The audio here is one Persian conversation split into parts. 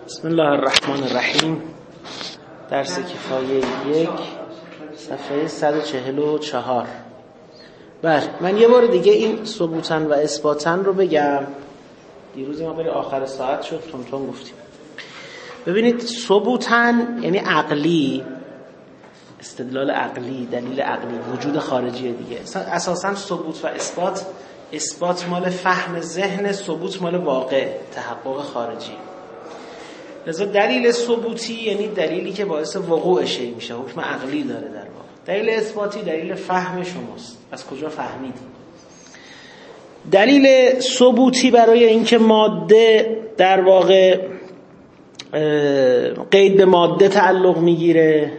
بسم الله الرحمن الرحیم. درس کفایه 1 صفحه 144. بله، من یه بار دیگه این ثبوتن و اثباتن رو بگم. دیروز ما برای آخر ساعت شد تون گفتیم. ببینید، ثبوتن یعنی عقلی، استدلال عقلی، دلیل عقلی، وجود خارجی دیگه. اساساً ثبوت و اثبات مال فهم ذهن، ثبوت مال واقع، تحقق خارجی. لذا دلیل ثبوتی یعنی دلیلی که باعث وقوع شی میشه، حکم عقلی داره در واقع. دلیل اثباتی دلیل فهم شماست، از کجا فهمیدی. دلیل ثبوتی برای اینکه ماده در واقع قید به ماده تعلق میگیره،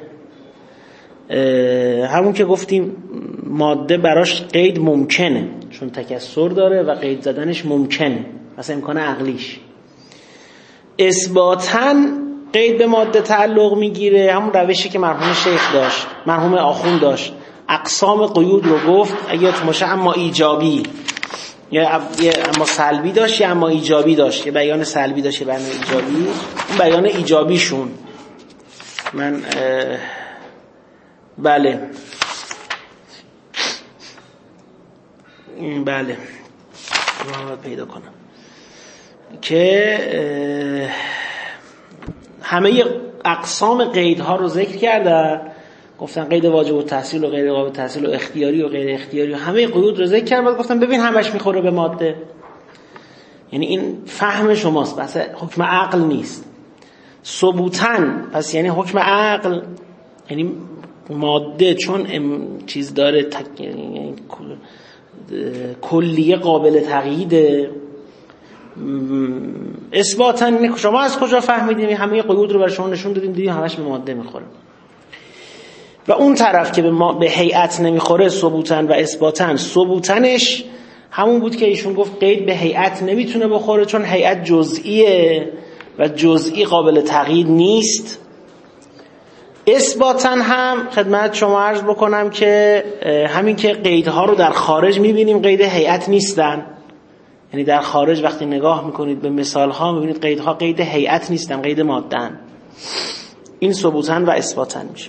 همون که گفتیم ماده براش قید ممکنه چون تکثر داره و قید زدنش ممکنه، مثلا امکان عقلیش. اثباتاً قید به ماده تعلق میگیره، همون روشی که مرحوم شیخ داشت، مرحوم آخوند داشت. اقسام قیود رو گفت اگه تو باشه، اما ایجابی یا اما سلبی داشت یا اما ایجابی داشت، یه بیان سلبی داشت یه بیان ایجابی. اون بیان ایجابیشون من بله رو پیدا کنم که همه اقسام قیدها رو ذکر کردن، گفتن قید واجب التحصیل و غیر واجب التحصیل و اختیاری و غیر اختیاری و همه قیود رو ذکر کردن. گفتن ببین همش میخوره به ماده. یعنی این فهم شماست، بس حکم عقل نیست. ثبوتن پس یعنی حکم عقل، یعنی ماده چون چیز داره یعنی کلیه قابل تقییده. اثباتاً شما از کجا فهمیدیم؟ همه قیود رو برای شما نشون دادیم، دیدیم همش به ماده میخوره. و اون طرف که به هیئت نمیخوره، ثبوتاً و اثباتاً، ثبوتنش همون بود که ایشون گفت قید به هیئت نمیتونه بخوره چون هیئت جزئیه و جزئی قابل تقیید نیست. اثباتاً هم خدمت شما عرض بکنم که همین که قیدها رو در خارج میبینیم قید هیئت نیستن، یعنی در خارج وقتی نگاه میکنید به مثالها میبینید قیدها قید هیئت نیستن، قید ماده‌ان. این ثبوتاً و اثباتاً میشه.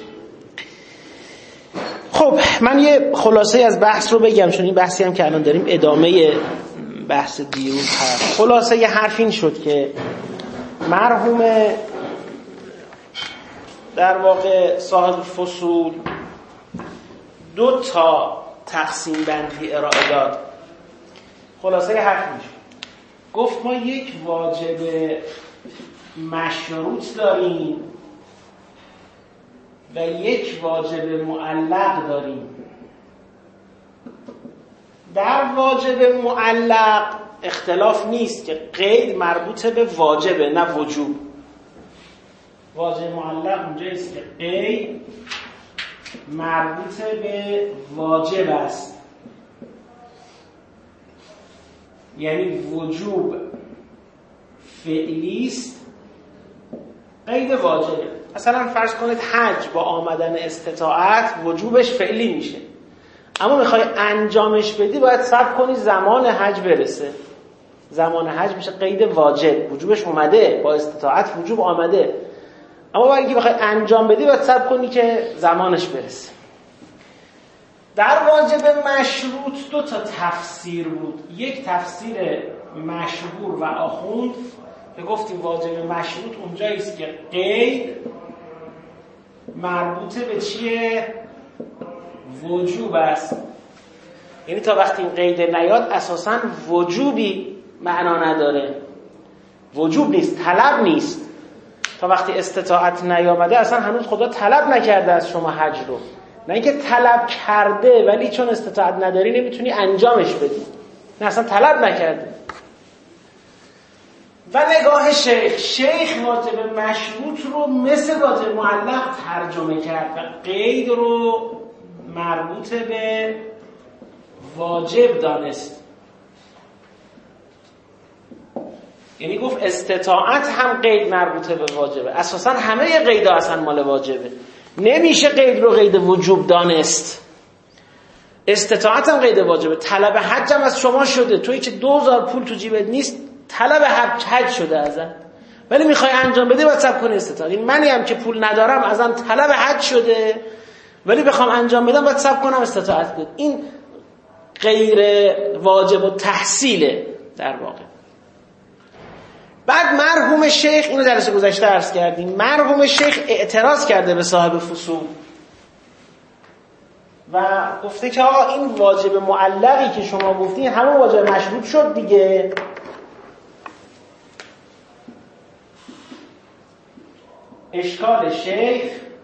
خب من یه خلاصه از بحث رو بگم، چون این بحثی هم که الان داریم ادامه بحث دیروز هست. خلاصه یه حرف این شد که مرحوم در واقع صاحب فصول 2 تقسیم بندی ارائه داد. خلاصه حرف میشه، گفت ما یک واجب مشروط داریم و یک واجب معلق داریم. در واجب معلق اختلاف نیست که قید مربوط به واجبه نه وجوب. واجب معلق اونجاییست که قید مربوط به واجب است، یعنی وجوب فعلی است، قید واجبه. مثلا فرض کنید حج با آمدن استطاعت وجوبش فعلی میشه، اما میخوای انجامش بدی باید صبر کنی زمان حج برسه. زمان حج میشه قید واجب، وجوبش اومده، با استطاعت وجوب آمده، اما برای اینکه بخوای انجام بدی باید صبر کنی که زمانش برسه. در واجب مشروط 2 تفسیر بود. یک تفسیر مشهور و آخوند که گفتیم واجب مشروط اونجاییست که قید مربوط به چیه؟ وجوب است. یعنی تا وقتی این قید نیاد اساساً وجوبی معنا نداره، وجوب نیست، طلب نیست. تا وقتی استطاعت نیامده اصلا هنوز خدا طلب نکرده از شما حج رو، نه اینکه طلب کرده ولی چون استطاعت نداری نمیتونی انجامش بدی، نه اصلا طلب نکرده. و نگاه شیخ واجب مشروط رو مثل واجب معلق ترجمه کرد و قید رو مربوط به واجب دانست. یعنی گفت استطاعت هم قید مربوط به واجبه. اساسا همه قیدها اصلا مال واجبه، نمیشه قید رو قید وجوب دانست. استطاعت هم قید واجبه. طلب حج هم از شما شده، تویی که 2000 پول تو جیبت نیست طلب حج شده ازت، ولی میخوای انجام بده باید صبر کنی استطاعت. این منی هم که پول ندارم ازم طلب حج شده ولی بخوام انجام بدم باید صبر کنم استطاعت بود. این غیر واجب التحصیله در واقع. بعد مرحوم شیخ، اینو درس گذشته عرض کردیم، مرحوم شیخ اعتراض کرده به صاحب فصول و گفته که آقا این واجب معلقی که شما گفتین همون واجب مشروط شد دیگه. اشکال شیخ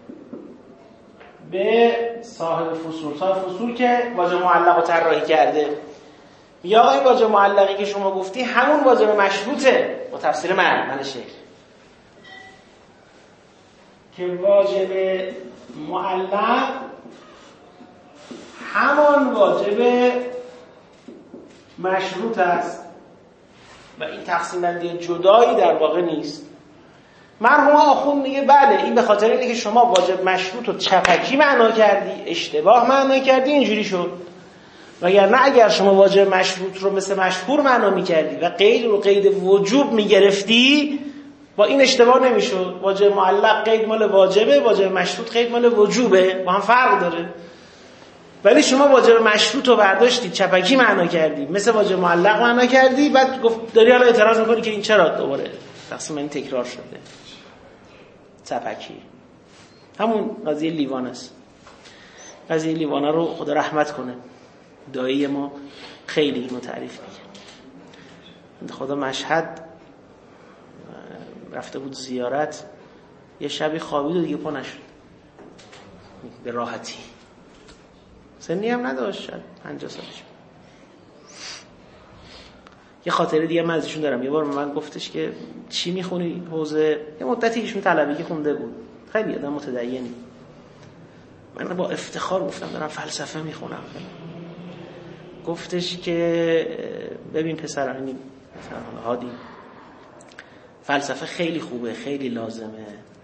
به صاحب فصول که واجب معلق رو طراحی کرده، یا آقا این واجب معلقی که شما گفتی همون واجب مشروطه با تفسیر من شیخ، که واجب معلق همان واجب مشروط است و این تقسیم بندی جدایی در واقع نیست. مرحوم آخوند میگه بله این به خاطر اینه که شما واجب مشروط رو چپکی معنا کردی، اشتباه معنا کردی، اینجوری شد. وگرنه اگر شما واجب مشروط رو مثل مشهور معنا میکردی و قید رو قید وجوب میگرفتی با این اشتباه نمیشد. واجب معلق قید مال واجبه، واجب مشروط قید مال وجوبه، با هم فرق داره. ولی شما واجب مشروط رو برداشتی چپکی معنا کردی، مثل واجب معلق معنا کردی، بعد گفت داری حالا اعتراض میکنی که این چرا دوباره تقسیم این تکرار شده چپکی. همون قضیه لیوان است. قضیه لیوانه رو خدا رحمت کنه، دایی ما خیلی اینو تعریف میگه. خدا مشهد رفته بود زیارت، یه شبی خوابید و دیگه پا نشد به راحتی. سنی هم نداشت، شاید 50 سالش. یه خاطره دیگه من ازشون دارم. یه بار من گفتش که چی میخونی حوزه، یه مدتی ایشون طلبگی خونده بود، خیلی آدم متدینی. من با افتخار گفتم دارم فلسفه میخونم. گفتش که ببین پسر، این مثلا هادی، فلسفه خیلی خوبه، خیلی لازمه،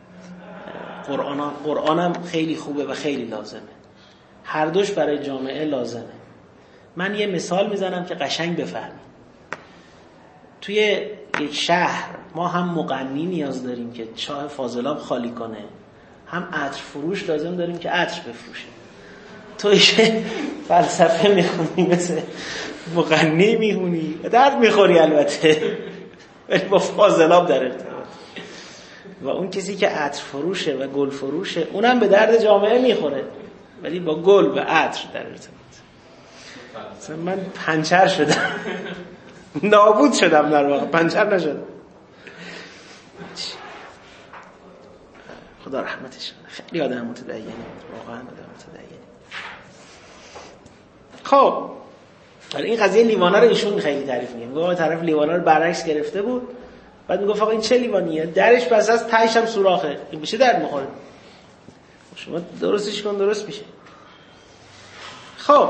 قرآنم خیلی خوبه و خیلی لازمه، هر دوش برای جامعه لازمه. من یه مثال میزنم که قشنگ بفهمی. توی یک شهر ما هم مغنی نیاز داریم که چاه فاضلاب خالی کنه، هم عطر فروش لازم داریم که عطر بفروشه. تو ایشه فلسفه میخونی مثل مغنی میخونی، درد میخوری البته، ولی با فاضلاب در ارتباط. و اون کسی که عطر فروشه و گل فروشه اونم به درد جامعه میخوره، ولی با گل و عطر در ارتباط. مثلا من پنچر شدم، نابود شدم، در واقع پنچر نشدم. خدا رحمتش کنه، خیلی آدم متدینی، واقعا آدم متدینی. خب ولی این قضیه لیوانه رو ایشون خیلی تعریف می‌کنه. میگه طرف لیوانه رو برعکس گرفته بود، بعد میگفت آقا این چه لیوانیه؟ درش بس از تهش هم سوراخه، این بشه درد می‌خوره. شما درستش کن درست میشه. خب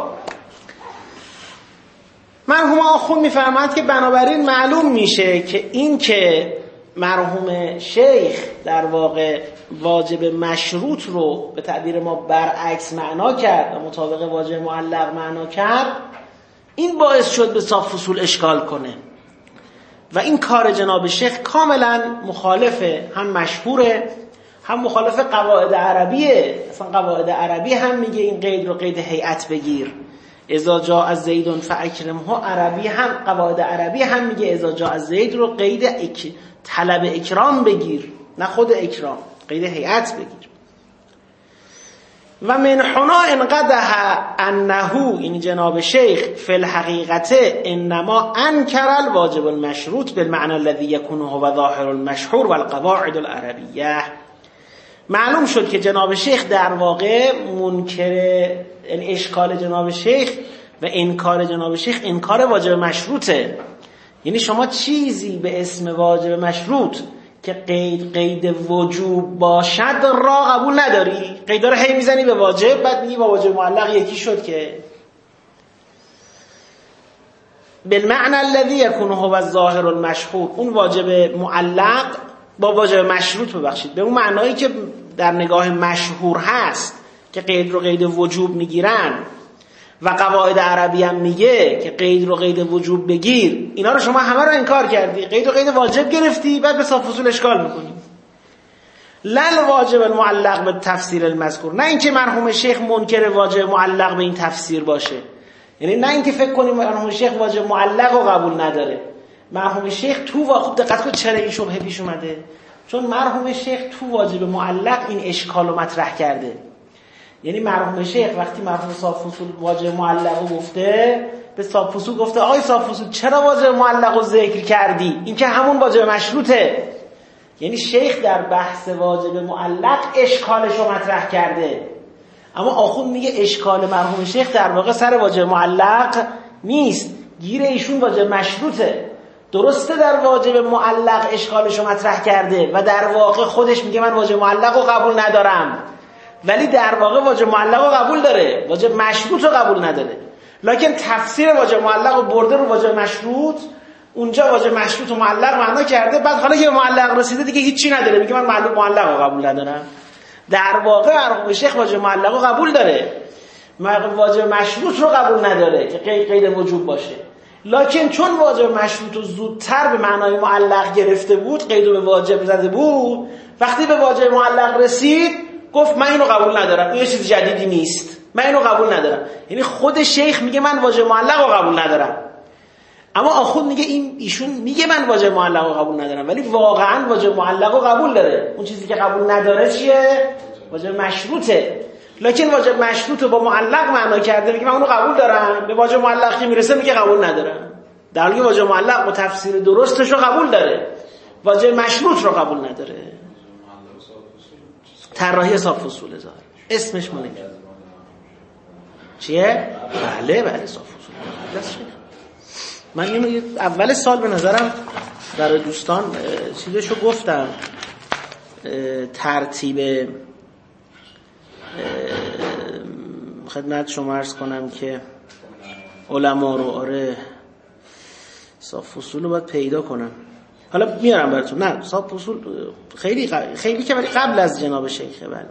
مرحوم آخوند میفرماید که بنابراین معلوم میشه که این که مرحوم شیخ در واقع واجب مشروط رو به تعبیر ما برعکس معنا کرد و مطابق واجب معلق معنا کرد، این باعث شد به صاحب فصول اشکال کنه و این کار جناب شیخ کاملا مخالفه، هم مشهوره هم مخالف قواعد عربیه. اصلا قواعد عربی هم میگه این قید رو قید هیئت بگیر، اذا جاء زید فاکرمه. عربی هم قواعد عربی هم میگه اذا جاء زید رو قید طلب اکرام بگیر، نه خود اکرام، قید هیئت بگیر. و من هنا انقدح انه، این جناب شیخ، فی الحقیقت انما انکر الواجب المشروط بالمعنى الذي يكون هو ظاهر المشهور والقواعد العربیه. معلوم شد که جناب شیخ در واقع منکر، یعنی اشکال جناب شیخ و انکار جناب شیخ انکار واجب مشروطه. یعنی شما چیزی به اسم واجب مشروط که قید وجوب باشد را قبول نداری. قیدا رو هی میزنی به واجب، بعد میگی با واجب معلق یکی شد که بالمعنى الذي يكون هو الظاهر المشهور. اون واجب معلق با واجب مشروط، ببخشید، به اون معنایی که در نگاه مشهور هست که قید رو قید وجوب میگیرن، و قواعد عربی هم میگه که قید رو قید وجوب بگیر، اینا رو شما همه رو انکار کردی، قید رو قید واجب گرفتی، بعد به صاف اصول اشکال میکنی. لل واجب المعلق به تفسیر المذکور، نه اینکه مرحوم شیخ منکر واجب معلق به این تفسیر باشه، یعنی نه اینکه فکر کنیم مرحوم شیخ واجب معلق رو قبول نداره. مرحوم شیخ تو خوب دقت کنید چرا این شبهه پیش اومده، چون مرحوم شیخ تو واجب معلق این اشکال رو مطرح کرده. یعنی مرحوم شیخ وقتی مرحوم صاف اصول واجب معلق رو گفته، به صاف اصول گفته آقای صاف اصول چرا واجب معلق رو ذکر کردی، این که همون واجب مشروطه. یعنی شیخ در بحث واجب معلق اشکالش رو مطرح کرده، اما آخوند میگه اشکال مرحوم شیخ در واقع سر واجب معلق نیست، گیر ایشون واجب مشروطه. درسته در واجب معلق اشکالش رو مطرح کرده و در واقع خودش میگه من واجب معلق رو قبول ندارم، ولی در واقع واجب معلق رو قبول داره، واجب مشروط رو قبول نداره. لکن تفسیر واجب معلق رو برده رو واجب مشروط، اونجا واجب مشروط و معلق معنا کرده، بعد حالا که معلق رسیده دیگه هیچی نداره، میگه من معلق رو قبول ندارم. در واقع مرحوم شیخ واجب معلق رو قبول داره، واجب مشروط رو قبول نداره که قید وجوب باشه. لکن چون واجب مشروط رو زودتر به معنای معلق گرفته بود، قید رو به واجب زده بود، وقتی به واجب معلق رسید گفت من اینو قبول ندارم، این چیز جدیدی نیست، من اینو قبول ندارم. یعنی خود شیخ میگه من واجب معلق رو قبول ندارم، اما آخوند میگه ایشون میگه من واجب معلق رو قبول ندارم، ولی واقعا واجب معلق رو قبول داره. اون چیزی که قبول نداره چیه؟ واجب مشروطه. لکن واجب مشروط رو با معلق معنا کرده، میگه من اونو قبول دارم، به واجب معلق که میرسه میگه قبول ندارم، در حالی که واجب معلق با تفسیر درستش رو قبول داره، واجب مشروط رو قبول نداره. طراحی صاف اصول ظاهر اسمش مونه چیه؟ بله صاف اصول. من اینو اول سال به نظرم برای دوستان چیزشو گفتم، ترتیب خدمت شما عرض کنم که علما رو صاف اصول رو باید پیدا کنم، حالا میارم براتون. نه صاف اصول خیلی که ولی قبل از جناب شیخه. بله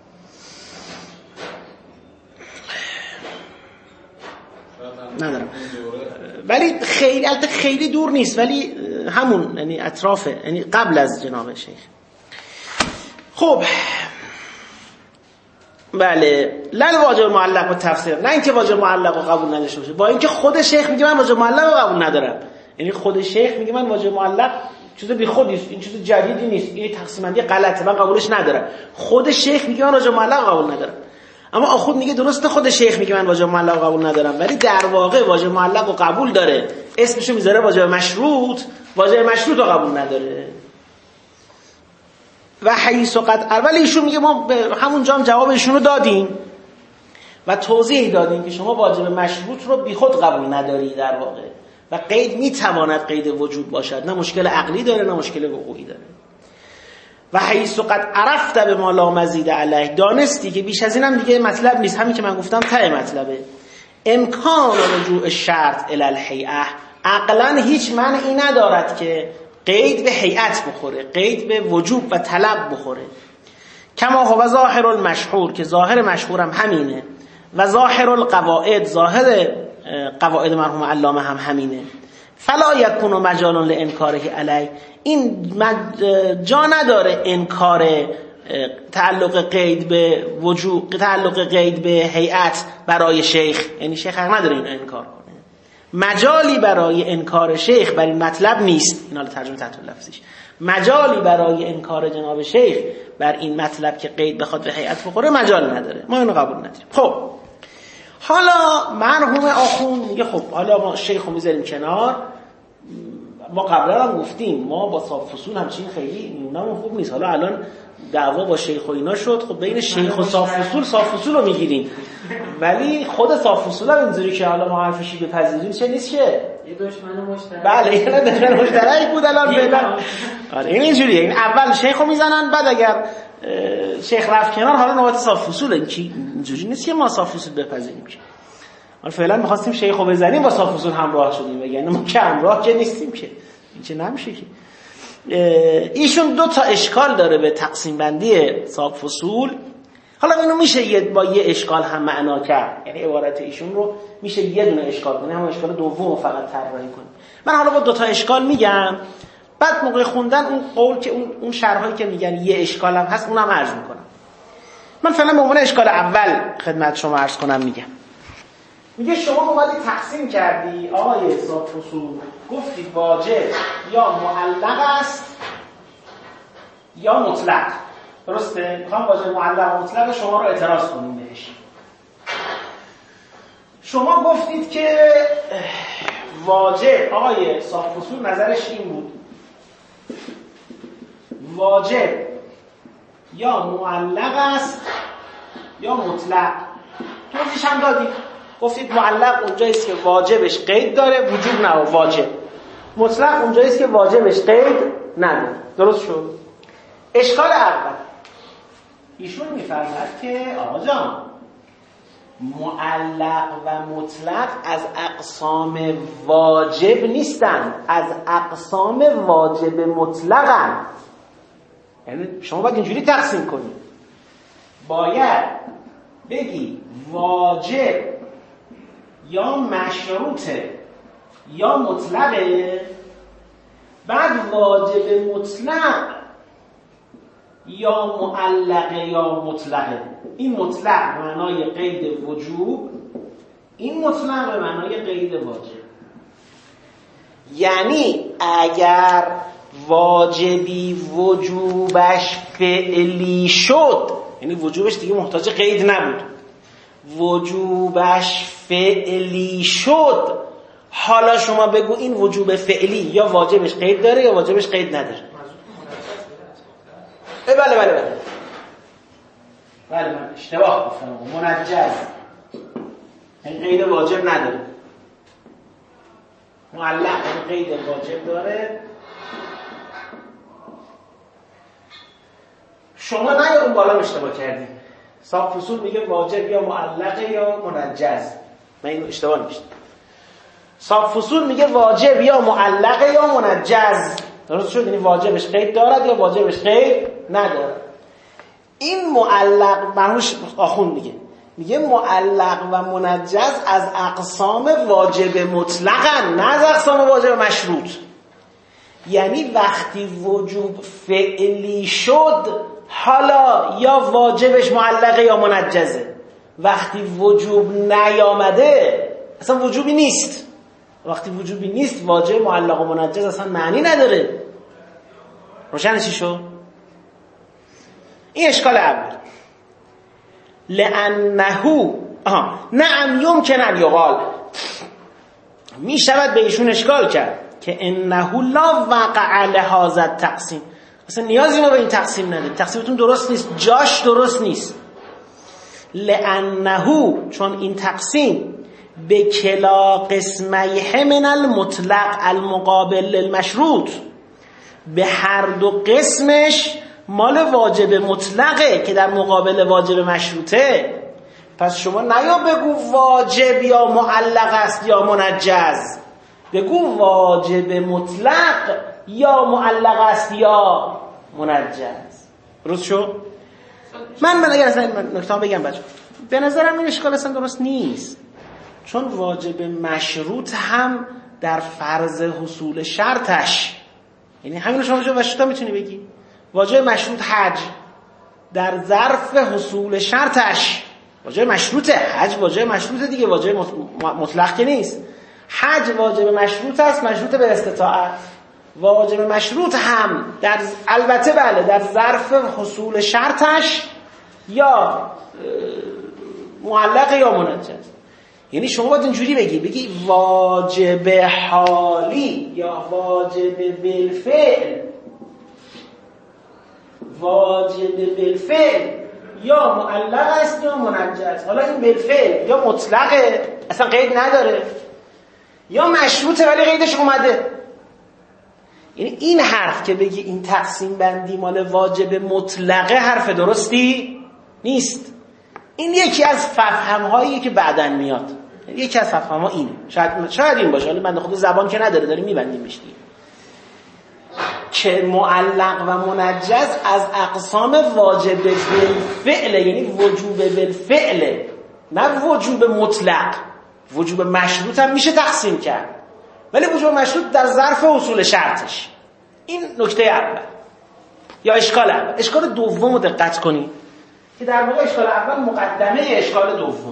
ندارم، ولی خیلی دور نیست، ولی همون یعنی اطرافه، یعنی قبل از جناب شیخ. خب بله، لل واجب معلق و تفسیر، نه اینکه واجب معلق رو قبول نداشته باشه، با اینکه خود شیخ میگه من واجب معلق رو قبول ندارم. یعنی خود شیخ میگه من واجب معلق چیز بی خودی است، این چیز جدیدی نیست، این تقسیم بندی غلطه، من قبولش ندارم. خود شیخ میگه من واجب معلق قبول ندارم، اما آخوند میگه درسته خود شیخ میگه من واجب معلق قبول ندارم، ولی در واقع واجب معلق رو قبول داره، اسمشو میذاره واجب مشروط، واجب مشروط رو قبول نداره. و حیث قد اول ایشون میگه ما به همون جام جواب ایشون رو دادیم و توضیح دادیم که شما واجب مشروط رو بی خود قبول نداری در واقع، و قید میتواند قید وجود باشد، نه مشکل عقلی داره نه مشکل وقوعی داره. و حیث قد عرفت به ما لا مزید علیه، دانستی که بیش از اینم دیگه مطلب نیست، همین که من گفتم ته مطلبه. امکان رجوع شرط الی الهیئه، عقلا هیچ معنی ندارد که قید به هیئت بخوره، قید به وجوب و طلب بخوره. کما هو ظاهر المشهور، که ظاهر مشهورم همینه، و ظاهر القواعد، ظاهر قواعد مرحوم علامه هم همینه. فلا یکون مجال لانکاره علی، این جا نداره انکار تعلق قید به وجوب، تعلق قید به هیئت برای شیخ، یعنی شیخ حق نداره اینو انکار کنه، مجالی برای انکار شیخ بر این مطلب نیست. این حالا ترجمه تحت لفظیش، مجالی برای انکار جناب شیخ بر این مطلب که قید بخواد به هیئت بخوره مجال نداره، ما اینو قبول نداریم. خب حالا مرحوم آخوند میگه خب حالا ما شیخ رو میذاریم کنار، ما قبلا هم گفتیم ما با صاف اصول همچین خیلی میونمون خوب نیست، حالا الان دعوا با شیخ و اینا شد، خب بین شیخ و صاف اصول رو میگیریم، ولی خود صاف اصول هم اینجوری که حالا ما حرفشی بپذیریم چه نیست که یه دشمن مشترک، بله یه دشمن مشترک بود الان فعلا. آره این اینجوریه، این اول شیخ رو میزنن، بعد اگر شیخ رفت کنار حالا نوبت صاف اصول، این که اینجوری نیست که ما صاف اصول بپذیریم که. حالا فعلا می‌خواستیم شیخ رو بزنیم با صاف اصول همراه شدیم، بگن ما که همراه که نیستیم که، این چه نمیشه که. ایشون دو تا اشکال داره به تقسیم بندی صاف اصول. حالا اینو میشه با یه اشکال هم معنا کرد، یعنی عبارت ایشون رو میشه یه دونه اشکال کنیم، همون اشکال دوم فقط طراحی کنیم. من حالا با 2 تا اشکال میگم، بعد موقع خوندن اون قول که اون شرحایی که میگن یه اشکال هم هست اونم عرض میکنم. من فعلا به عنوان اشکال اول خدمت شما عرض کنم. میگه شما اومدی تقسیم کردی آقای صاحب فصول، گفتی واجب یا معلق است یا مطلق. درسته؟ میخوام واجب معلق و مطلق شما رو اعتراض کنیم بهش. شما گفتید که واجب، آقای صاحب فصول نظرش این بود، واجب یا معلق است یا مطلق. توضیحش هم دادید، گفتید معلق اونجاییست که واجبش قید داره، وجوب نه واجب. مطلق اونجاییست که واجبش قید نداره. درست شد؟ اشکال اول ایشون میفرماد که آقا جان، معلق و مطلق از اقسام واجب نیستند، از اقسام واجب مطلقن. یعنی شما باید اینجوری تقسیم کنید، باید بگی واجب یا مشروطه یا مطلقه، بعد واجب مطلق یا معلقه یا مطلقه. این مطلق به معنای قید وجوب، این مطلق به معنای قید واجب. یعنی اگر واجبی وجوبش فعلی شد، یعنی وجوبش دیگه محتاج قید نبود، وجوبش فعلی شد، حالا شما بگو این وجوب فعلی یا واجبش قید داره یا واجبش قید نداره. بله من اشتباه گفتم، منجز این قید واجب نداره، معلق این قید واجب داره. شما نه اون بالا اشتباه کردید. صاحب فصول میگه واجب یا معلقه یا منجز. من اینو اشتباه نمی‌شد. صاحب فصول میگه واجب یا معلقه یا منجز. درست شد؟ یعنی واجبش قید دارد یا واجبش قید ندارد. این معلق منوش آخوند میگه معلق و منجز از اقسام واجب مطلقن، نه از اقسام واجب مشروط. یعنی وقتی وجوب فعلی شد، حالا یا واجبش معلقه یا منجزه. وقتی وجوب نیامده اصلا وجوبی نیست. وقتی وجوبی نیست واجب معلق و منجز اصلا معنی نداره. روشن چی شد؟ این اشکال اول. لأنه نعم یمکن ان یقال، می شود به ایشون اشکال کرد که انه لا وقع لهذا التقسیم، اصلا نیازی ما به این تقسیم نداره، تقسیمتون درست نیست، جاش درست نیست. لأنه چون این تقسیم به کلا قسمیه من المطلق المقابل للمشروط، به هر دو قسمش مال واجب مطلقه که در مقابل واجب مشروطه. پس شما نیا بگو واجب یا معلق است یا منجز، بگو واجب مطلق یا معلق است یا منجز. درست شد؟ من اگر اصلا نکته بگم بچه، به نظرم این اشکال اصلا درست نیست، چون واجب مشروط هم در فرض حصول شرطش، یعنی همین شما جو مشروطه میتونی بگی واجب مشروط حج در ظرف حصول شرطش، واجب مشروطه، حج واجب مشروطه دیگه، واجب مطلق که نیست. حج واجب مشروط است، مشروط به استطاعت. واجب مشروط هم در البته بله در ظرف حصول شرطش یا معلق یا منجز. یعنی شما باید اینجوری بگی واجب حالی یا واجب بالفعل، واجب بالفعل یا معلق است یا منجز. حالا این بالفعل یا مطلقه اصلا قید نداره، یا مشروطه ولی قیدش اومده. یعنی این حرف که بگی این تقسیم بندی مال واجب مطلقه حرف درستی نیست. این یکی از ففهم‌هایی که بعداً میاد، یکی از ففهم‌ها اینه. شاید این باشه، ولی بنده خدا زبان که نداره، داریم میبندیم بهش دیگه. که معلق و منجز از اقسام واجب بالفعل، یعنی وجوب بالفعل، نه وجوب مطلق. وجوب مشروط هم میشه تقسیم کرد، ولی وجوب مشروط در ظرف اصول شرطش. این نکته اول یا اشکال اول. اشکال دوم رو دقت کنید که در واقع اشکال اول مقدمه اشکال دوم.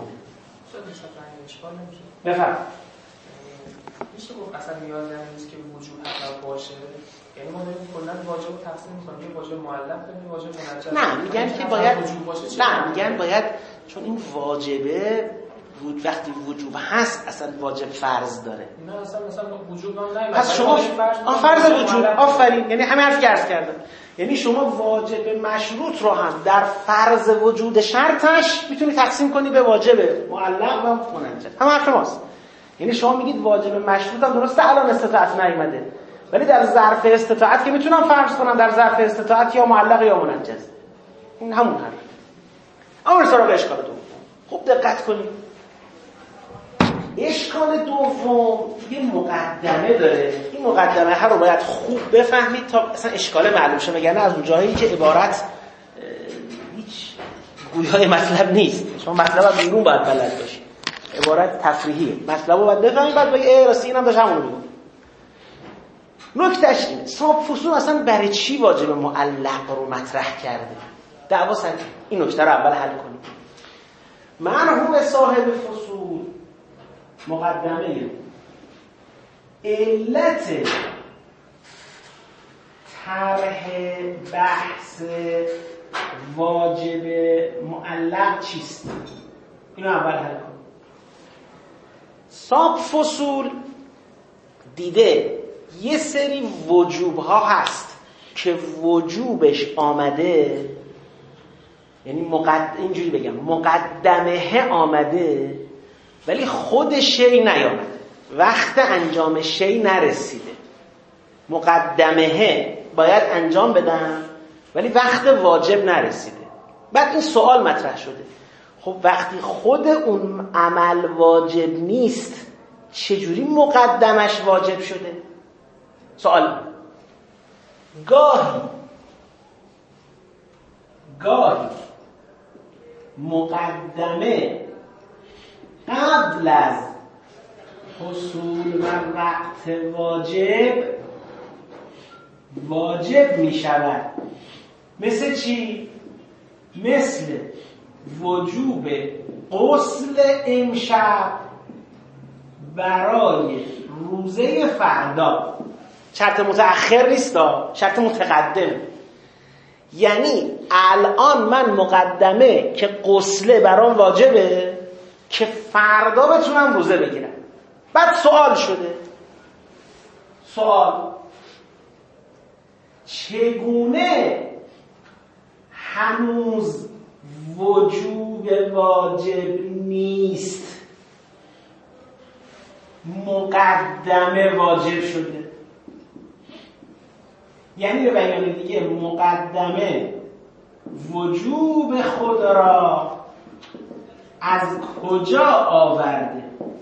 بفرمایید. میشه گفت اصلا نیاز نیست که وجوب حتما باشه؟ یعنی ما داریم کلا واجب رو تقسیم می‌کنیم، یه واجب معلق داریم، واجب منجز. نه میگن که باید وجوب باشه. نه میگن باید، چون این واجبه وقتی وجوب هست اصلا واجب فرض داره. نه مثلا وجوب هم نه. پس شما فرض وجوب، آفرین، یعنی همه حرف عرض کردم. یعنی شما واجب مشروط رو هم در فرض وجود شرطش میتونی تقسیم کنی به واجب معلق و منجز. هم حرف ماست. یعنی شما میگید واجب مشروط هم درسته الان استطاعت نیامده، ولی در ظرف استطاعت که میتونم فرض کنم در ظرف استطاعت یا معلق یا منجز. این همون حرف. اما سراغ اشکال دوم. خوب دقت کنید. اشکال دوم یه مقدمه داره. این مقدمه ها رو باید خوب بفهمید تا اصلا اشکال معلوم شه، مگر نه از اون جایی که عبارت هیچ گویای مطلب نیست. شما مطلب از بیرون باید بلد باشید. عبارت تفریحیه. مطلب رو باید بفهمید، بعد بگید راستی اینم داشت همون میگه. نکتهش اینه صاحب فصول اصلا برای چی واجب معلق رو مطرح کرده؟ دعوا سر این نکته رو اول حل کنیم. مرحوم صاحب فصول مقدمه علت طرح بحث واجب معلق چیست؟ اینو اول حل کنیم. صاحب فصول دیده یه سری وجوب ها هست که وجوبش آمده، یعنی اینجوری بگم مقدمه آمده ولی خود شی نیامده، وقت انجام شی نرسیده. مقدمه باید انجام بدم ولی وقت واجب نرسیده. بعد این سوال مطرح شده، خب وقتی خود اون عمل واجب نیست چجوری مقدمش واجب شده؟ سوال. گاهی مقدمه قبل از حصول و وقت واجب می شود. مثل چی؟ مثل وجوب غسل امشب برای روزه فردا. شرط متأخر نیست، شرط متقدم. یعنی الان من مقدمه که غسل برام واجبه که فردا بتونم روزه بگیرم. بعد سوال شده، سوال چگونه هنوز وجوب واجب نیست مقدمه واجب شده؟ یعنی به بیان دیگه مقدمه وجوب خود را از کجا آورده؟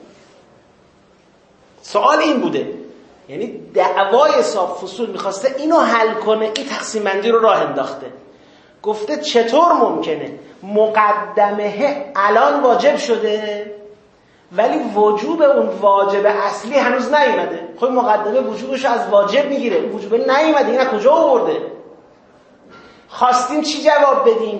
سوال این بوده، یعنی دعوای صاحب فصول میخواسته اینو حل کنه، این تقسیم بندی رو راه انداخته. گفته چطور ممکنه مقدمه الان واجب شده ولی وجوب اون واجب اصلی هنوز نیومده؟ خب مقدمه وجوبش از واجب میگیره، اون وجوب نیومده، این از کجا آورده؟ خواستیم چی جواب بدیم؟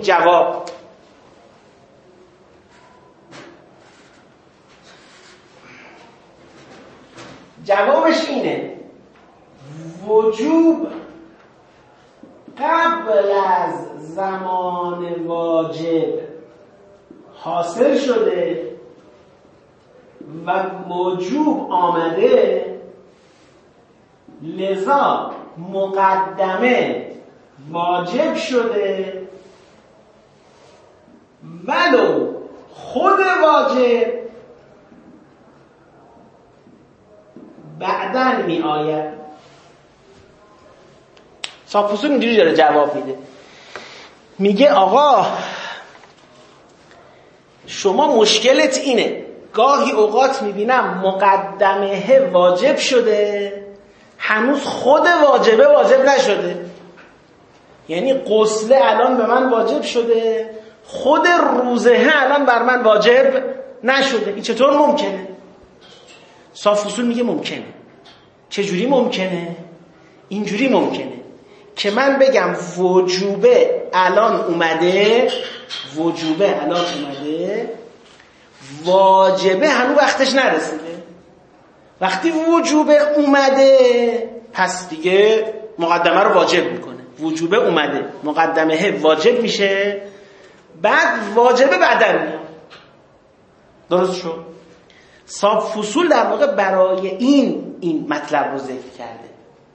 جوابش اینه وجوب قبل از زمان واجب حاصل شده و وجوب آمده، لذا مقدمه واجب شده ولو خود واجب بعدن می آید. صاحب فصول اینجوری داره جواب میده، میگه آقا شما مشکلت اینه گاهی اوقات میبینم مقدمه واجب شده هنوز خود واجبه واجب نشده. یعنی غسل الان به من واجب شده، خود روزه الان بر من واجب نشده. این چطور ممکنه؟ صاف اصول میگه ممکنه. چجوری ممکنه؟ اینجوری ممکنه که من بگم وجوبه الان اومده، واجبه هنوز وقتش نرسیده. وقتی وجوبه اومده پس دیگه مقدمه رو واجب میکنه. وجوبه اومده، مقدمه واجب میشه، بعد واجبه بعدن میاد. درست شد؟ صاحب فصول در واقع برای این مطلب رو ذکر کرده.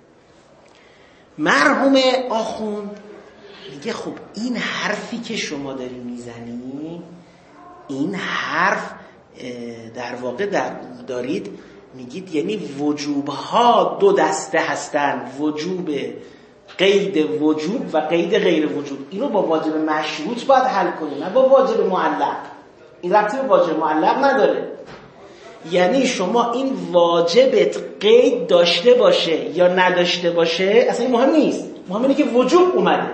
مرحوم آخوند میگه خب این حرفی که شما داری میزنی، این حرف در واقع دارید میگید یعنی وجوبها دو دسته هستن، وجوب قید وجوب و قید غیر وجوب. اینو با واجب مشروط باید حل کنیم، نه با واجب معلق. این ربطی به واجب معلق نداره. یعنی شما این واجبت قید داشته باشه یا نداشته باشه اصلا این مهم نیست، مهم اینه که وجوب اومده.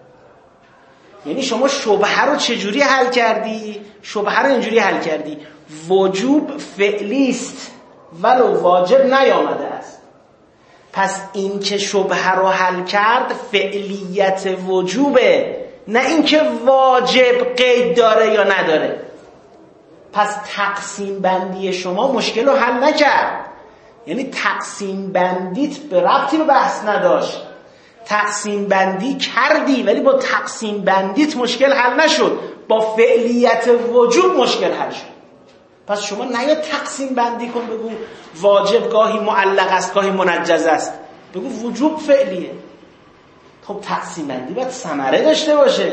یعنی شما شبهه رو چجوری حل کردی؟ شبهه رو اینجوری حل کردی وجوب فعلیست ولو واجب نیامده است. پس این که شبهه رو حل کرد فعلیت وجوبه، نه این که واجب قید داره یا نداره. پس تقسیم بندی شما مشکل رو حل نکرد. یعنی تقسیم بندیت به ربطی به بحث نداشت. تقسیم بندی کردی ولی با تقسیم بندیت مشکل حل نشد، با فعلیت وجوب مشکل حل شد. پس شما نیا تقسیم بندی کن بگو واجب گاهی معلق است گاهی منجز است، بگو وجوب فعلیه. خب تقسیم بندی باید ثمره داشته باشه.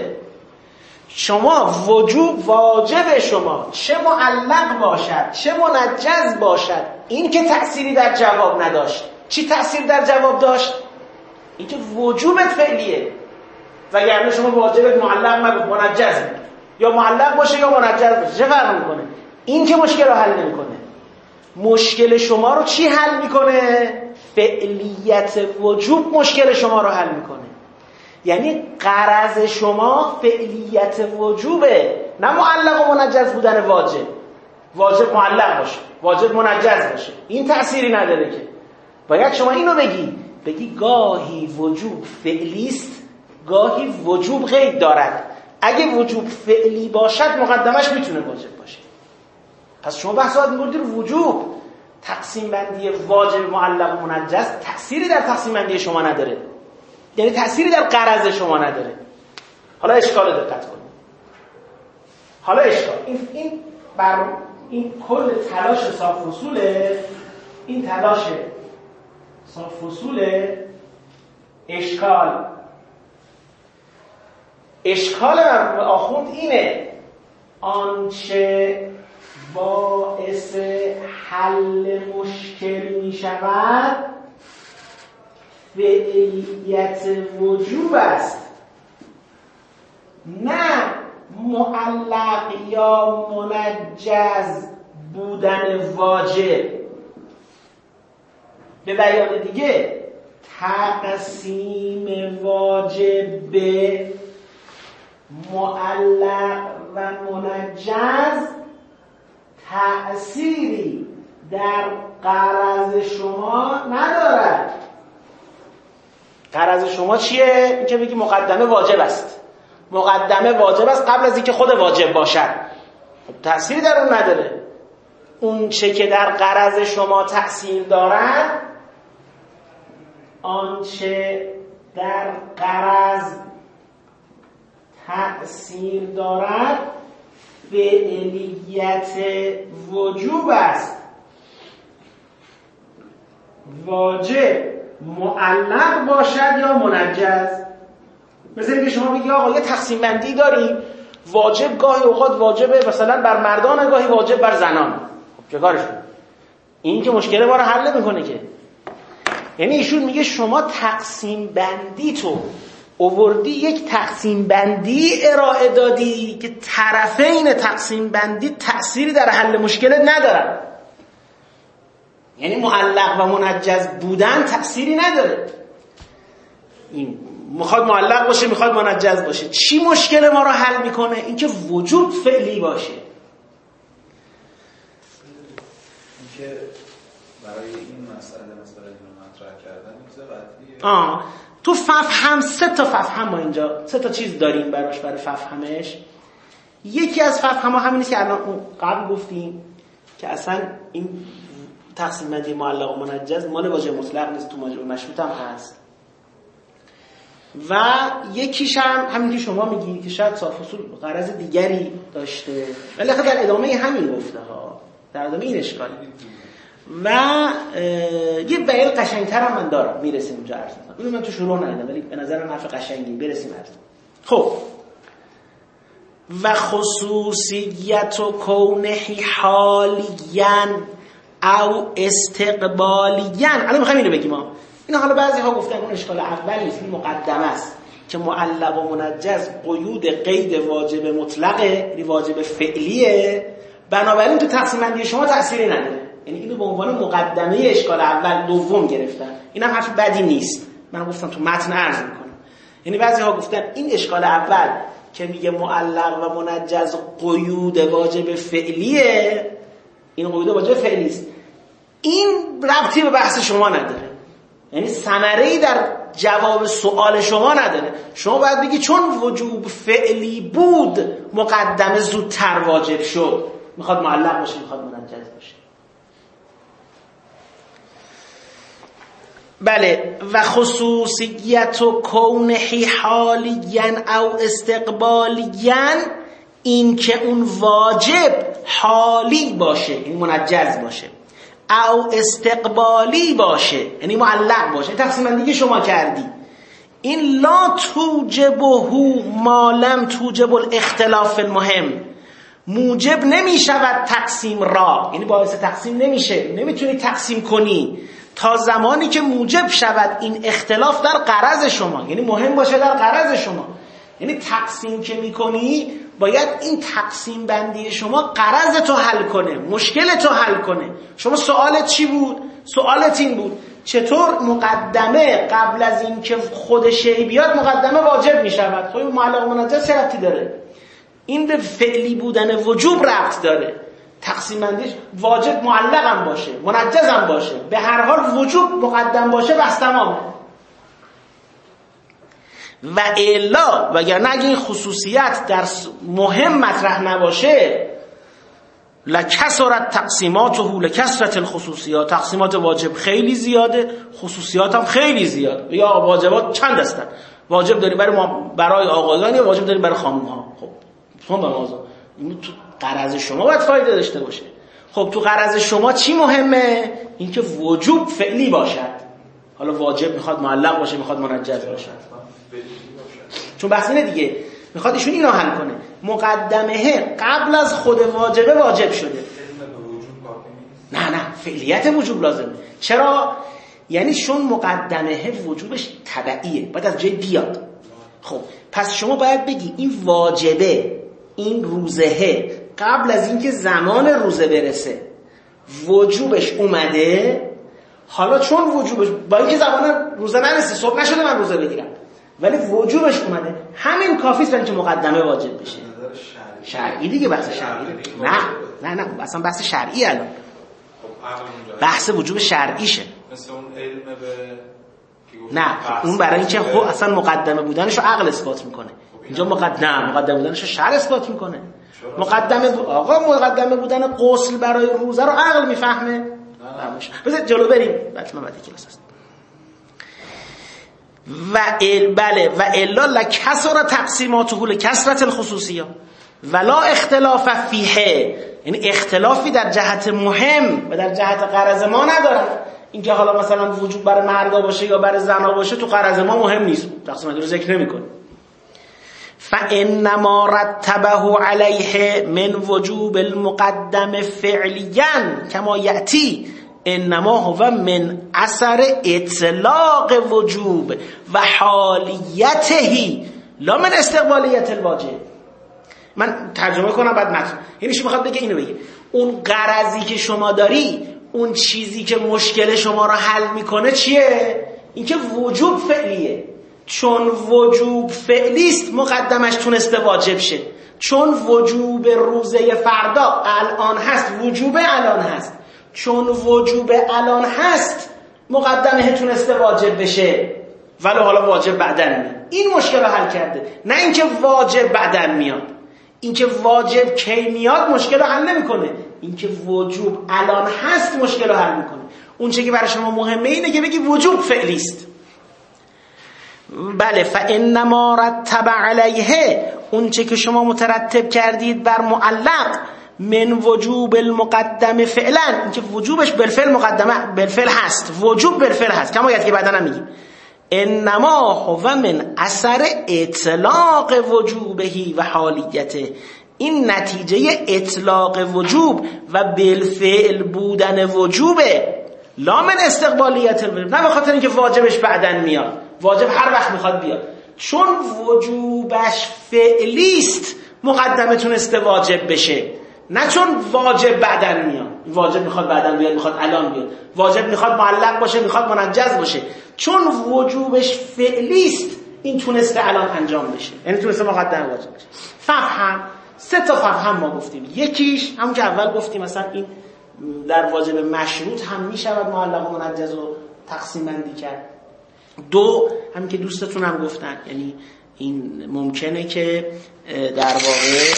شما واجب شما چه معلق باشد چه منجز باشد، این که تأثیری در جواب نداشت. چی تأثیر در جواب داشت؟ این که وجوبت فعلیه. وگرنه شما واجبت معلق منجز یا معلق باشه یا منجز باشه چه فرق میکنه؟ این که مشکل رو حل نمیکنه. مشکل شما رو چی حل میکنه؟ فعلیت وجوب مشکل شما رو حل میکنه. یعنی غرض شما فعلیت وجوبه، نه معلق و منجز بودن واجب. واجب معلق باشه، واجب منجز باشه، این تأثیری نداره که. باید شما اینو بگی گاهی وجوب فعلیست گاهی وجوب قید دارد. اگه وجوب فعلی باشد مقدمش میتونه واجب باشه. پس شما بحث باید می‌بردید وجوب. تقسیم بندی واجب معلق و منجز تأثیری در تقسیم بندی شما نداره، یعنی تأثیری در غرض شما نداره. حالا اشکال دقت کنید. حالا اشکال این کل تلاش صاف فصوله. این تلاش صاف فصوله. اشکال آخوند اینه: آنچه باعث حل مشکل می شود فعلیت وجوب است، نه معلق یا منجز بودن واجب. به بیان دیگه تقسیم واجب به معلق و منجز تأثیری در غرض شما ندارد. غرض شما چیه؟ این که بگی مقدمه واجب است. مقدمه واجب است قبل از اینکه خود واجب باشد. تأثیری در اون نداره. اون چه که در غرض شما تأثیر دارد، آنچه در غرض تأثیر دارد فعلیت وجوب است. واجب معلق باشد یا منجز. مثل اینکه شما بگی آقا یه تقسیم بندی داریم، واجب گاهی اوقات واجبه مثلا بر مردان، گاهی واجب بر زنان. خب چه کارشون؟ این که مشکل ما رو حل میکنه که. یعنی ایشون میگه شما تقسیم بندی تو اووردی، یک تقسیم بندی ارائه دادی که طرفین تقسیم بندی تأثیری در حل مشکل ندارن. یعنی معلق و منجز بودن تأثیری نداره. این میخواد معلق باشه میخواد منجز باشه. چی مشکل ما رو حل میکنه؟ اینکه وجود فعلی باشه. اینکه برای این مسئله اینو مطرح کردن قطعیه. تو ففهم 3 تا ففهم ما اینجا 3 تا چیز داریم براش برای ففهمش. یکی از ففهم ها همینه که الان قبل گفتیم که اصلا این تقسیم بندی معلق و منجز مال واژه مطلق نیست، تو واژه مشروط هم هست. و یکیش هم همین که شما میگی که شاید صاف اصول غرض دیگری داشته، ولی در ادامه همین گفته ها، در ادامه این اشکال. و یه بیان قشنگتر هم من دارم، میرسیم اونجا عرض میکنم. اینو من تو شروع ندیدم ولی به نظرم حرف قشنگی، برسیم عرض. خب و خصوصیت و کونه حالیان او استقبالیان. الان میخوایم اینو بگیم ها. اینا حالا بعضی ها گفتن اون اشکال اول نیست، این مقدمه است که معلق و منجز قیود قید واجب مطلقه، یعنی واجب فعلیه، بنابراین تو تقسیم بندی شما تأثیری نداره. یعنی اینو به عنوان مقدمه اشکال اول دوم گرفتن. اینم حرف بدی نیست، من گفتم تو متن عرض میکنم. یعنی بعضی ها گفتن این اشکال اول که میگه معلق و منجز قیود واجب فعلیه، این قیود واجب فعلی است، این ربطی به بحث شما نداره. یعنی ثمره‌ای در جواب سوال شما نداره. شما باید بگی چون وجوب فعلی بود مقدمه زودتر واجب شد، میخواد معلق باشه میخواد منجز باشه. بله. و خصوصیت و کونه حالیان او استقبالیان، این که اون واجب حالی باشه یعنی منجز باشه، او استقبالی باشه یعنی معلق باشه. تقسیم بندی که شما کردی این لا توجبه ما لم توجب الاختلاف المهم، موجب نمی شود تقسیم را، یعنی باعث تقسیم نمیشه، نمیتونی تقسیم کنی تا زمانی که موجب شود این اختلاف در غرض شما، یعنی مهم باشه در غرض شما. یعنی تقسیم که میکنی باید این تقسیم بندی شما غرض تو حل کنه، مشکل تو حل کنه. شما سوالت چی بود؟ سوالت این بود چطور مقدمه قبل از این که خود شی بیاد مقدمه واجب میشود. خب معلق و منجز چه ربطی داره؟ این به فعلی بودن وجوب ربط داره. تقسیم بندیش واجب معلق هم باشه منجز هم باشه، به هر حال وجوب مقدم باشه بس تمامه. و الا وگرنه اگه این خصوصیت در مهم مطرح نباشه لکثرت تقسیماته لکثرت الخصوصیات، تقسیمات واجب خیلی زیاده، خصوصیات هم خیلی زیاد. یا واجبات چند هستن؟ واجب داری برای آقایان یا واجب داری برای خانم‌ها. خب شما به موضوع این تو غرض شما باید فایده داشته باشه. خب تو غرض شما چی مهمه؟ اینکه وجوب فعلی باشد. حالا واجب میخواد معلق باشه میخواد منجز باشه، چون بحث اینه دیگه، میخواد ایشون اینو حل کنه. مقدمه قبل از خود واجبه واجب شده. نه فعلیت وجوب لازمه. چرا؟ یعنی چون مقدمه وجوبش تبعیه، باید از جای بیاد. خب پس شما باید بگی این واجبه، این روزه قبل از اینکه زمان روزه برسه وجوبش اومده. حالا چون وجوبش با اینکه زمان روزه نرسه، صبح نشده من روزه بگیرم، ولی وجوبش اومده، همین کافیست برای اینکه مقدمه واجب بشه. شرعی دیگه، بحث شرعی. نه اصلا بحث شرعی الان. بحث وجوب شرعیشه. مثل اون علم به نه اون برای اینکه خب اصلا مقدمه بودنشو عقل اثبات میکنه. اینجا مقدمه بودنشو شرع اثبات میکنه. مقدمه بودن غسل برای روزه رو عقل میفهمه. بذار جلو بریم بعد کلاس هست. و الا لکثر تقسیماته لکثرت الخصوصیه ولا اختلاف فیه، یعنی اختلافی در جهت مهم و در جهت غرض ما ندارن. اینکه حالا مثلا وجوب برای مردا باشه یا برای زنا باشه تو غرض ما مهم نیست، تقسیم رو ذکر نمی‌کنه. فانما رتبه علیه من وجوب المقدم فعلیا کما یأتی انما هو من اثر اطلاق وجوب و حالیته لا من استقبالیت الواجب. من ترجمه کنم بعد متن. یعنی شما میخواد بگه اینو بگه اون غرضی که شما داری اون چیزی که مشکل شما رو حل میکنه چیه؟ اینکه وجوب فعلیه. چون وجوب فعلیست مقدمش تونسته واجب شه. چون وجوب روزه فردا الان هست، وجوب الان هست. چون وجوب الان هست مقدمه تونسته واجب بشه، ولی حالا واجب بعدن میاد. این مشکل رو حل کرده، نه اینکه واجب بعدن میاد. اینکه واجب کی میاد مشکل رو حل نمیکنه، اینکه وجوب الان هست مشکل رو حل میکنه. اون چه که برای شما مهمه اینه که بگی وجوب فعلی است. بله، فانما رتب علیه، اون چه که شما مترتب کردید بر معلق، من وجوب المقدم فعلا، اینکه وجوبش بالفعل مقدمه بالفعل هست، وجوب بالفعل هست، کما که بعدا میگیم. انما هو من اثر اطلاق وجوبهی و حالیته، این نتیجه اطلاق وجوب و بالفعل بودن وجوبه، لا من استقبالیت الوجوب، نه به خاطر اینکه واجبش بعدن میاد، واجب هر وقت میخواد بیاد. چون وجوبش فعلیست مقدمه تونسته واجب بشه، نه چون واجب بعدن میاد. واجب میخواد بعدن بیاد، میخواد الان بیاد، واجب میخواد معلق باشه، میخواد منجز باشه. چون وجوبش فعلیست این تونسته الان انجام بشه، یعنی تونسته مقدمه واجب بشه. فهم، 3 تا فهم ما گفتیم. یکیش همون که اول گفتیم، مثلا این در واجب مشروط هم میشود معلق و منجز رو تقسیم بندی کرد. 2 همین که دوستتون هم گفتن، یعنی این ممکنه که در واقع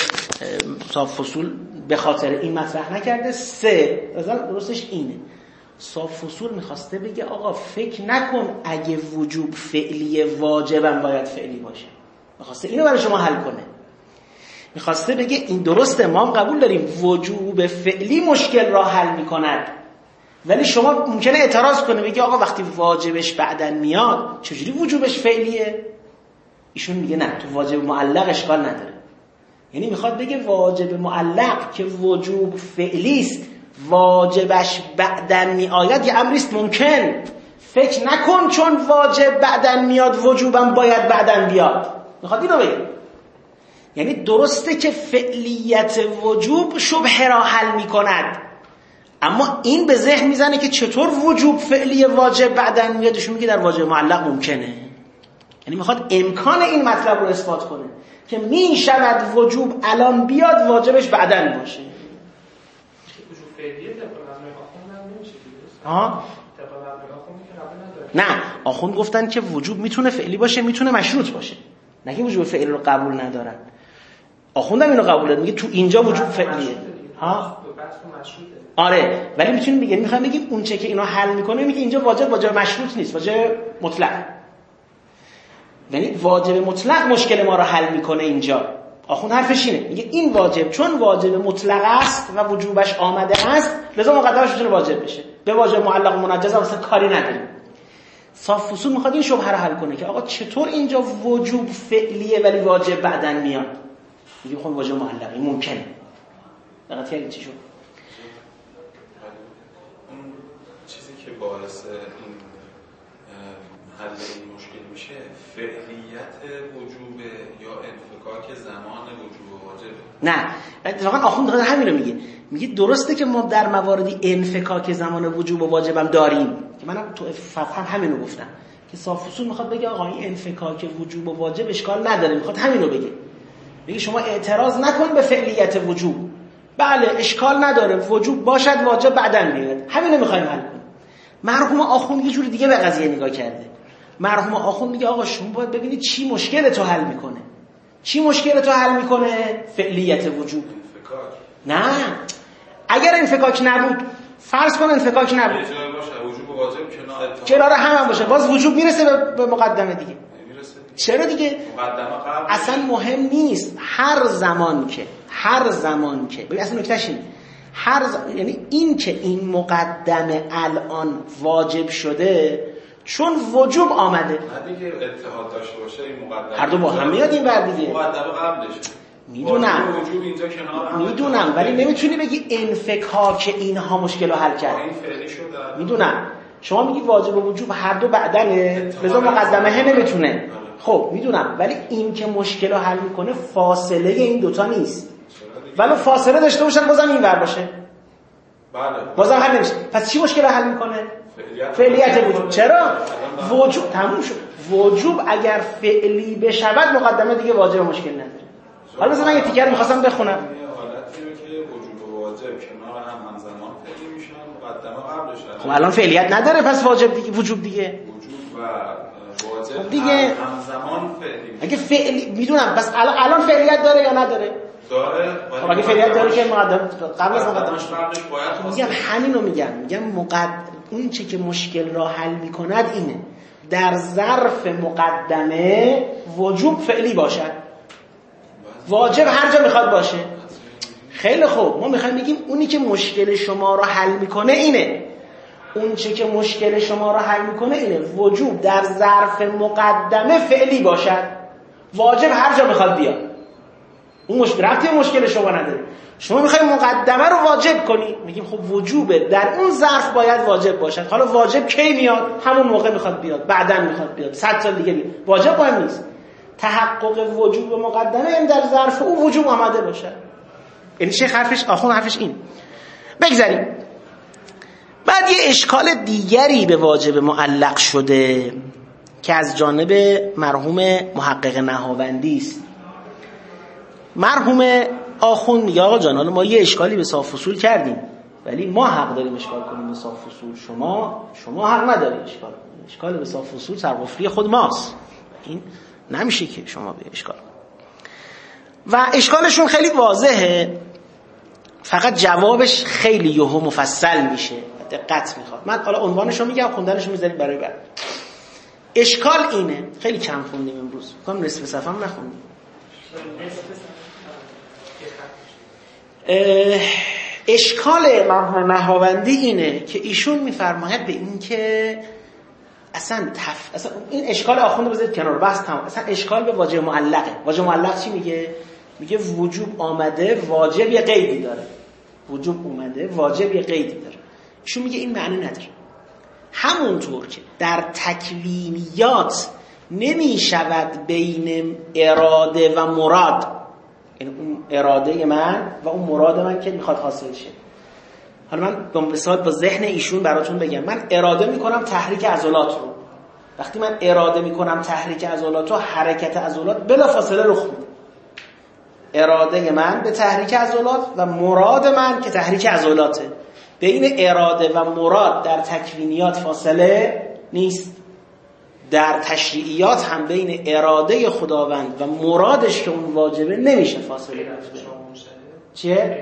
صاف فصول به خاطر این مطرح نکرده. 3 درستش اینه، صاف فصول میخواسته بگه آقا فکر نکن اگه وجوب فعلی واجبم باید فعلی باشه، میخواسته اینو برای شما حل کنه. میخواسته بگه این درسته، ما هم قبول داریم وجوب فعلی مشکل را حل میکند، ولی شما ممکنه اعتراض کنه بگه آقا وقتی واجبش بعدن میاد چجوری وجوبش فعلیه؟ ایشون میگه نه، تو واجب معلق اشکال نداره. یعنی میخواد بگه واجب معلق که وجوب فعلی است، واجبش بعدن میآید یه امریست ممکن. فکر نکن چون واجب بعدن میاد وجوبم باید بعدن بیاد. میخواد اینو بگه. یعنی درسته که فعلیت وجوب شبهه را حل میکند، اما این به ذهن میزنه که چطور وجوب فعلی واجب بعدن میادشون میگه در واجب معلق ممکنه. یعنی میخواد امکان این مطلب رو اثبات کنه که میشود وجوب الان بیاد واجبش بعدن باشه. وجوب فعلیه طبق نظر آخوند نمیشه دیگه. نه، آخوند گفتن که وجوب میتونه فعلی باشه، میتونه مشروط باشه، نه که وجوب فعلی رو قبول ندارن. آخوند هم اینو قبول داره، میگه تو اینجا وجوب فعلیه. ها آره، ولی میتونیم بگیم، میخوایم بگیم اون چه که اینو حل میکنه میگه اینجا واجب مشروط نیست، واجب مطلق. یعنی واجب مطلق مشکل ما رو حل میکنه اینجا. آخوند حرفش اینه، میگه این واجب چون واجب مطلق است و وجوبش آمده است لذا مقدمش میتونه واجب بشه، به واجب معلق و منجز اصلا کاری نداریم. صاف فصول میخواد این شبهه رو حل کنه که آقا چطور اینجا وجوب فعلیه ولی واجب بعدن میاد. میگه خب واجب معلقی ممکنه. دقیقاً یعنی چی شد؟ اون چیزی که باعث این حل این مشکل میشه فعلیت وجوب یا انفکاک زمان وجوب واجبه. نه، اتفاقا آخوند داره همین رو میگه درسته که ما در مواردی انفکاک زمان وجوب و واجبم داریم، که منم تو فقط همین رو گفتم که صاف اصول میخواد بگه آقا این انفکاک وجوب و واجب اشکال نداره، میخواد همین رو بگه شما اعتراض نکن به فعلیت وجوب، بله اشکال نداره وجوب باشد واجب بعدن بیاد، همین رو میخوایم حل کنیم. مرحوم آخوند یه جوری دیگه به قضیه نگاه کرده. مرحوم آخوند میگه آقا شما باید ببینید چی مشکل تو حل میکنه. چی مشکل تو حل میکنه؟ فعلیت وجوب. نه، اگر انفکاک نبود، فرض کن انفکاک نبود، وجوب و واجب کنار هم باشه، باز وجوب میرسه به مقدمه دیگه. چرا دیگه؟ مقدمه قبل اصلا مهم نیست. هر زمان که ببین اصلا نکتهش اینه، یعنی این که این مقدمه الان واجب شده چون وجوب آمده. نه دیگه اتحاد داشته باشه این مقدمه، هر دو با هم میاد این ور دیگه. مقدمه قبلش میدونم ولی نمیتونی بگی انفکاک اینها مشکل رو حل کرد. این فعلی شده. میدونم شما میگی واجب و وجوب هر دو بعدنه، لذا مقدمه نمیتونه. خب میدونم، ولی این که مشکل رو حل میکنه فاصله این دوتا نیست. ولی فاصله داشته باشن بازم این ور باشه. بله بازم حل نمیشه. پس چی مشکل رو حل میکنه؟ فعلیت وجوب. چرا؟ وجوب تموم شد. وجوب اگر فعلی بشود مقدمه دیگه واجب مشکل نداره. حالا مثلا من یه تیکر می‌خواستم بخونم. حالتی رو که وجوب و واجب کنار هم همزمان فعلی میشن، مقدمه قبلش. خب الان فعلیت نداره، پس واجب دیگه، وجوب دیگه. وجوب و واجب دیگه همزمان فعلی میشن. اگه فعلی میدونم، پس الان فعلیت داره یا نداره؟ داره. خب اگه فعلیت داره که مقدمه قبل از مقدمش باید میگم همینو میگم اون چی که مشکل را حل میکند اینه در ظرف مقدمه وجوب فعلی باشد، واجب هر جا میخواد باشه. خیلی خوب، ما میخوایم بگیم اونی که مشکل شما را حل میکنه اینه، اون چی که مشکل شما را حل میکنه اینه وجوب در ظرف مقدمه فعلی باشد، واجب هر جا میخواد بیاد. اون مشکل شما نداره. شما میخواید مقدمه رو واجب کنی، میگیم خب وجوبه در اون ظرف باید واجب باشد. حالا واجب کی میاد؟ همون موقع میخواد بیاد، بعداً میخواد بیاد، 100 سال دیگه بیاد، واجب مهم نیست. تحقق وجوب مقدمه این در ظرف او وجوب آمده باشد. یعنی شیخ حرفش این. بگذاریم. بعد یه اشکال دیگری به واجب معلق شده که از جانب مرحوم محقق نهاوندی است. مرحوم آخوند میگه آقا جان، حالا ما یه اشکالی به صاف اصول کردیم، ولی ما حق داریم اشکال کنیم به صاف اصول، شما حق ندارید اشکال کنید. اشکال به صاف اصول سرقفلی خود ماست، این نمیشه که شما به اشکال کنید. و اشکالشون خیلی واضحه، فقط جوابش خیلی یهو مفصل میشه، دقت میخواد. من حالا عنوانش رو میگم، خوندنش رو میذارید برای بعد. اشکال اینه، خیلی کم خوندیم امروز، میگم نصف صفحه هم نخوندیم. اشکال مرحوم نهاوندی اینه که ایشون میفرماید به این که اصلا این اشکال آخوند بذارید کنار، بحث تمام. اصلا اشکال به واجب معلقه. واجب معلق چی میگه؟ میگه وجوب آمده، واجب یه قیدی داره. وجوب اومده، واجب یه قیدی داره. ایشون میگه این معنی نداره. همونطور که در تکوینیات نمیشود بین اراده و مراد، یعنی اون اراده من و اون مراد من که میخواد حاصل شه. حالا من به مثال با ذهن ایشون براتون بگم، من اراده میکنم تحریک عضلات رو. وقتی من اراده میکنم تحریک عضلات رو، حرکت عضلات بلافاصله رخ میده. اراده من به تحریک عضلات و مراد من که تحریک عضلاته. بین اراده و مراد در تکوینیات فاصله نیست. در تشریعیات هم بین اراده خداوند و مرادش که اون واجبه نمیشه فاصله رفته. چیه؟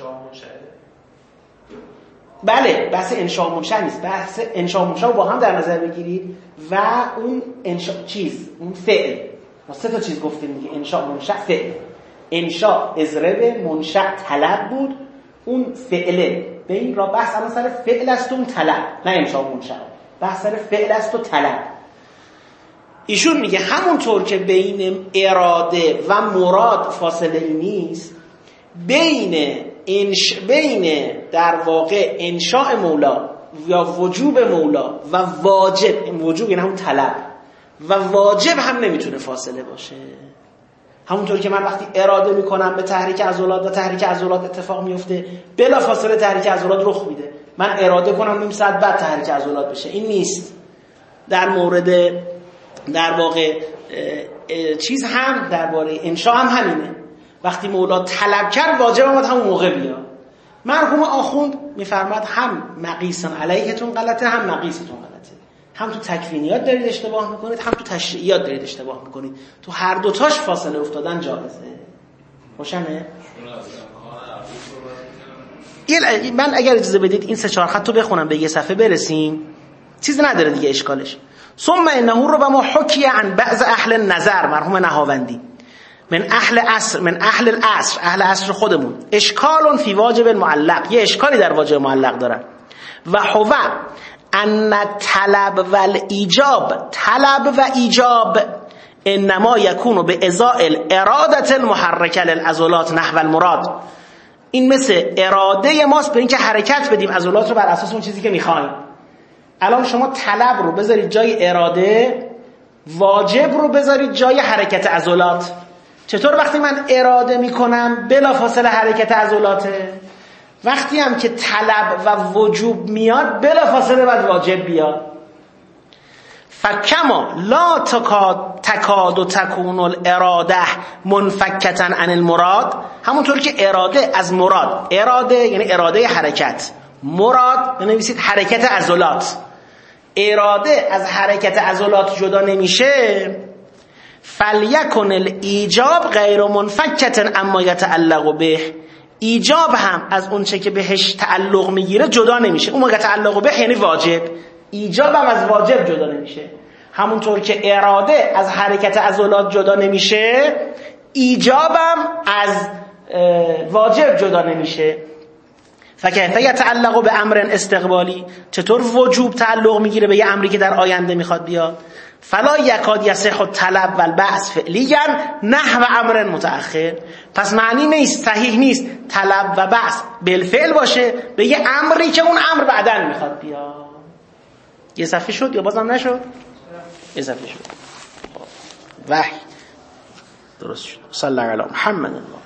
بله، بحث انشاء منشأ نیست. بحث انشاء منشأ رو با هم در نظر بگیرید و اون انشاء اون فعل. ما سه تا چیز گفتیم دیگه، انشاء منشأ فعل. انشاء اضرب، منشأ طلب بود، اون فعله. به این را بحث الان سر فعل است و اون طلب، نه انشاء منشأ. بحث سر فعل است و طلب. ایشون میگه همونطور که بین اراده و مراد فاصله نیست، بین در واقع انشاء مولا یا وجوب مولا و واجب، وجوب یعنی همون طلب، و واجب هم نمیتونه فاصله باشه. همونطور که من وقتی اراده میکنم به تحریک عضلات و تحریک عضلات اتفاق میفته، بلا فاصله تحریک عضلات رخ میده. من اراده کنم نیم ساعت بعد تحریک عضلات بشه، این نیست. در مورد در واقع چیز هم درباره انشاء هم همینه. وقتی مولا طلب کرد واجب هم همون موقع بیاد. مرحوم آخوند میفرماد هم مقیسن علیهتون غلطه، هم مقیستون غلطه. هم تو تکوینیات دارید اشتباه میکنید، هم تو تشریعیات دارید اشتباه میکنید. تو هر دوتاش فاصله افتادن جایزه. روشنه؟ من اگر اجازه بدید این 3-4 خط رو بخونم به یه صفحه برسیم، چیز نداره دیگه اشکالش. ثم انه ربما حکی عن بعض اهل النظر، مرحوم نهاوندی، من اهل العصر، اهل عصر خودمون، اشکال فی واجب معلق، یه اشکالی در واجب معلق دارن. و هو ان طلب و ایجاب، طلب و ایجاب انما یکون به ازاء الاراده المحرکه للعضلات نحو المراد. این مثل اراده ماست به اینکه حرکت بدیم عضلات رو بر اساس اون چیزی که میخوایم. الان شما طلب رو بذارید جای اراده، واجب رو بذارید جای حرکت عضلات. چطور وقتی من اراده میکنم بلا فاصله حرکت عضلاته؟ وقتی هم که طلب و وجوب میاد بلافاصله باید واجب بیاد. فکما لا تکاد و تکون الاراده منفکتا عن المراد، همونطور که اراده از مراد، اراده یعنی اراده حرکت، مراد بنویسید حرکت عضلات، اراده از حرکت عضلات جدا نمیشه. فلیکن الایجاب غیر منفکتا اما یتعلق به، ایجاب هم از اون چه که بهش تعلق میگیره جدا نمیشه. اون موقع تعلق به یعنی واجب، ایجاب هم از واجب جدا نمیشه. همونطور که اراده از حرکت عضلات جدا نمیشه، ایجاب هم از واجب جدا نمیشه. فکیف یتعلق به امر استقبالی، چطور وجوب تعلق میگیره به یه امری که در آینده میخواد بیاد. فلا یکاد یصح الطلب والبعث فعلیا نحو امر متأخر، پس معنی نیست، صحیح نیست طلب و بعث بالفعل باشه به یه امری که اون امر بعداً میخواد بیاد. یه صفحه شد یا بازم نشد؟ یه صفحه شد. وحی درست شد. صلی الله علی محمد.